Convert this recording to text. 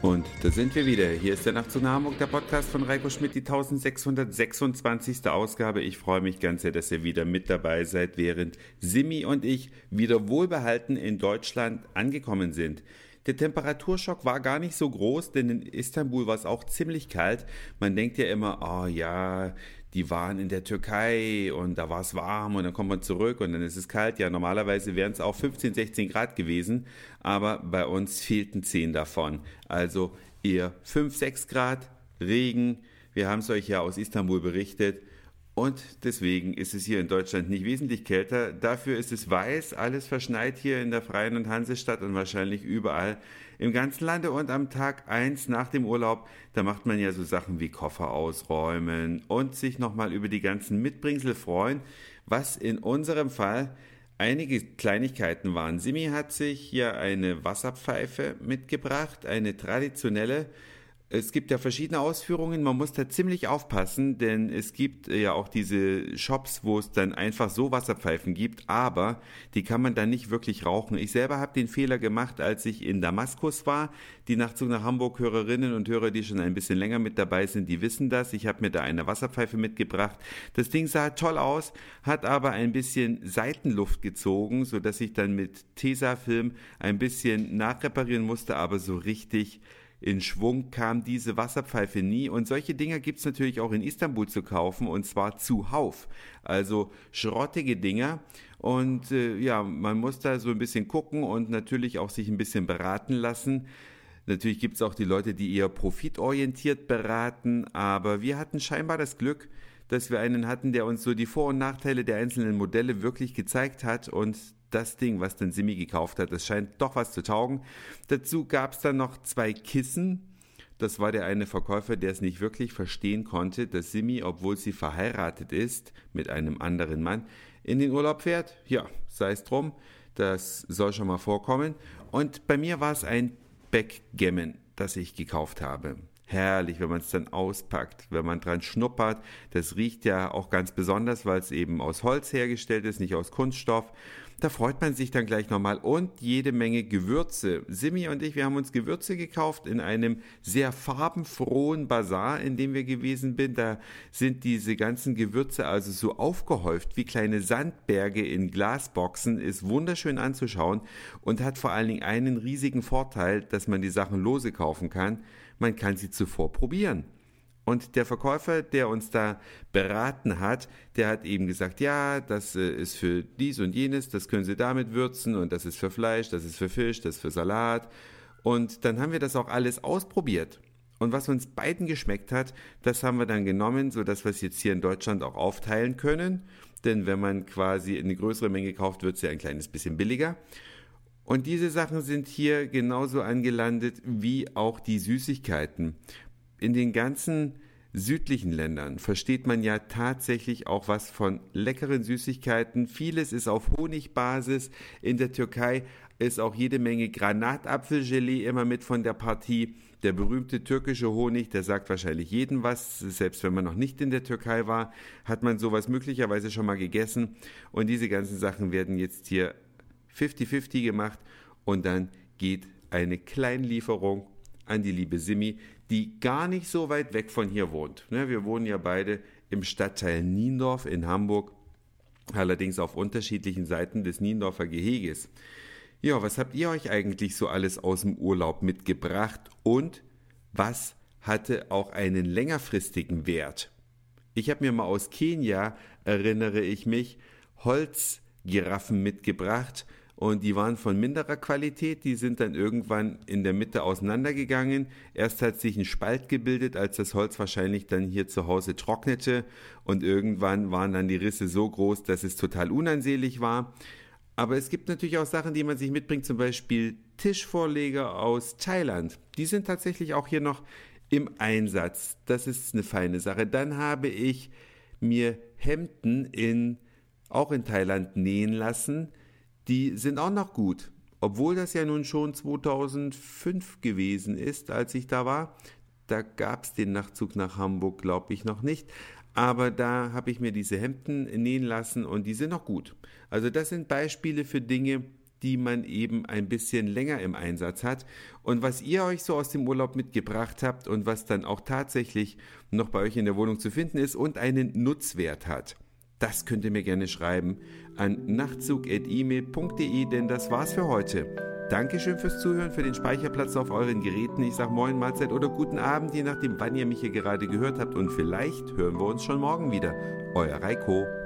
Und da sind wir wieder. Hier ist der Nachtzug nach Hamburg, der Podcast von Reiko Schmidt, die 1626. Ausgabe. Ich freue mich ganz sehr, dass ihr wieder mit dabei seid, während Simi und ich wieder wohlbehalten in Deutschland angekommen sind. Der Temperaturschock war gar nicht so groß, denn in Istanbul war es auch ziemlich kalt. Man denkt ja immer, oh ja, die waren in der Türkei und da war es warm und dann kommt man zurück und dann ist es kalt. Ja, normalerweise wären es auch 15, 16 Grad gewesen, aber bei uns fehlten 10 davon. Also eher 5, 6 Grad, Regen. Wir haben es euch ja aus Istanbul berichtet. Und deswegen ist es hier in Deutschland nicht wesentlich kälter. Dafür ist es weiß, alles verschneit hier in der Freien und Hansestadt und wahrscheinlich überall im ganzen Lande. Und am Tag 1 nach dem Urlaub, da macht man ja so Sachen wie Koffer ausräumen und sich nochmal über die ganzen Mitbringsel freuen, was in unserem Fall einige Kleinigkeiten waren. Simi hat sich hier eine Wasserpfeife mitgebracht, eine traditionelle. Es gibt ja verschiedene Ausführungen, man muss da ziemlich aufpassen, denn es gibt ja auch diese Shops, wo es dann einfach so Wasserpfeifen gibt, aber die kann man dann nicht wirklich rauchen. Ich selber habe den Fehler gemacht, als ich in Damaskus war. Die Nachtzug nach Hamburg Hörerinnen und Hörer, die schon ein bisschen länger mit dabei sind, die wissen das. Ich habe mir da eine Wasserpfeife mitgebracht. Das Ding sah toll aus, hat aber ein bisschen Seitenluft gezogen, sodass ich dann mit Tesafilm ein bisschen nachreparieren musste, aber so richtig in Schwung kam diese Wasserpfeife nie. Und solche Dinger gibt's natürlich auch in Istanbul zu kaufen, und zwar zuhauf. Also schrottige Dinger. Und ja, man muss da so ein bisschen gucken und natürlich auch sich ein bisschen beraten lassen. Natürlich gibt's auch die Leute, die eher profitorientiert beraten, aber wir hatten scheinbar das Glück, dass wir einen hatten, der uns so die Vor- und Nachteile der einzelnen Modelle wirklich gezeigt hat, und das Ding, was dann Simi gekauft hat, das scheint doch was zu taugen. Dazu gab es dann noch 2 Kissen. Das war der eine Verkäufer, der es nicht wirklich verstehen konnte, dass Simi, obwohl sie verheiratet ist mit einem anderen Mann, in den Urlaub fährt. Ja, sei es drum, das soll schon mal vorkommen. Und bei mir war es ein Backgammon, das ich gekauft habe. Herrlich, wenn man es dann auspackt, wenn man dran schnuppert. Das riecht ja auch ganz besonders, weil es eben aus Holz hergestellt ist, nicht aus Kunststoff. Da freut man sich dann gleich nochmal, und jede Menge Gewürze. Simi und ich, wir haben uns Gewürze gekauft in einem sehr farbenfrohen Bazar, in dem wir gewesen sind. Da sind diese ganzen Gewürze also so aufgehäuft wie kleine Sandberge in Glasboxen. Ist wunderschön anzuschauen und hat vor allen Dingen einen riesigen Vorteil, dass man die Sachen lose kaufen kann. Man kann sie zuvor probieren. Und der Verkäufer, der uns da beraten hat, der hat eben gesagt, ja, das ist für dies und jenes, das können Sie damit würzen, und das ist für Fleisch, das ist für Fisch, das ist für Salat. Und dann haben wir das auch alles ausprobiert. Und was uns beiden geschmeckt hat, das haben wir dann genommen, sodass wir es jetzt hier in Deutschland auch aufteilen können. Denn wenn man quasi eine größere Menge kauft, wird es ja ein kleines bisschen billiger. Und diese Sachen sind hier genauso angelandet wie auch die Süßigkeiten. In den ganzen südlichen Ländern versteht man ja tatsächlich auch was von leckeren Süßigkeiten. Vieles ist auf Honigbasis. In der Türkei ist auch jede Menge Granatapfelgelee immer mit von der Partie. Der berühmte türkische Honig, der sagt wahrscheinlich jedem was. Selbst wenn man noch nicht in der Türkei war, hat man sowas möglicherweise schon mal gegessen. Und diese ganzen Sachen werden jetzt hier 50-50 gemacht, und dann geht eine Kleinlieferung an die liebe Simi, die gar nicht so weit weg von hier wohnt. Wir wohnen ja beide im Stadtteil Niendorf in Hamburg, allerdings auf unterschiedlichen Seiten des Niendorfer Geheges. Ja, was habt ihr euch eigentlich so alles aus dem Urlaub mitgebracht, und was hatte auch einen längerfristigen Wert? Ich habe mir mal aus Kenia, erinnere ich mich, Holzgiraffen mitgebracht. Und die waren von minderer Qualität, die sind dann irgendwann in der Mitte auseinandergegangen. Erst hat sich ein Spalt gebildet, als das Holz wahrscheinlich dann hier zu Hause trocknete, und irgendwann waren dann die Risse so groß, dass es total unansehnlich war. Aber es gibt natürlich auch Sachen, die man sich mitbringt, zum Beispiel Tischvorleger aus Thailand. Die sind tatsächlich auch hier noch im Einsatz. Das ist eine feine Sache. Dann habe ich mir Hemden auch in Thailand nähen lassen. Die sind auch noch gut, obwohl das ja nun schon 2005 gewesen ist, als ich da war. Da gab es den Nachtzug nach Hamburg, glaube ich, noch nicht. Aber da habe ich mir diese Hemden nähen lassen, und die sind noch gut. Also das sind Beispiele für Dinge, die man eben ein bisschen länger im Einsatz hat. Und was ihr euch so aus dem Urlaub mitgebracht habt und was dann auch tatsächlich noch bei euch in der Wohnung zu finden ist und einen Nutzwert hat. Das könnt ihr mir gerne schreiben an nachtzug@email.de, denn das war's für heute. Dankeschön fürs Zuhören, für den Speicherplatz auf euren Geräten. Ich sag Moin, Mahlzeit oder guten Abend, je nachdem, wann ihr mich hier gerade gehört habt. Und vielleicht hören wir uns schon morgen wieder. Euer Reiko.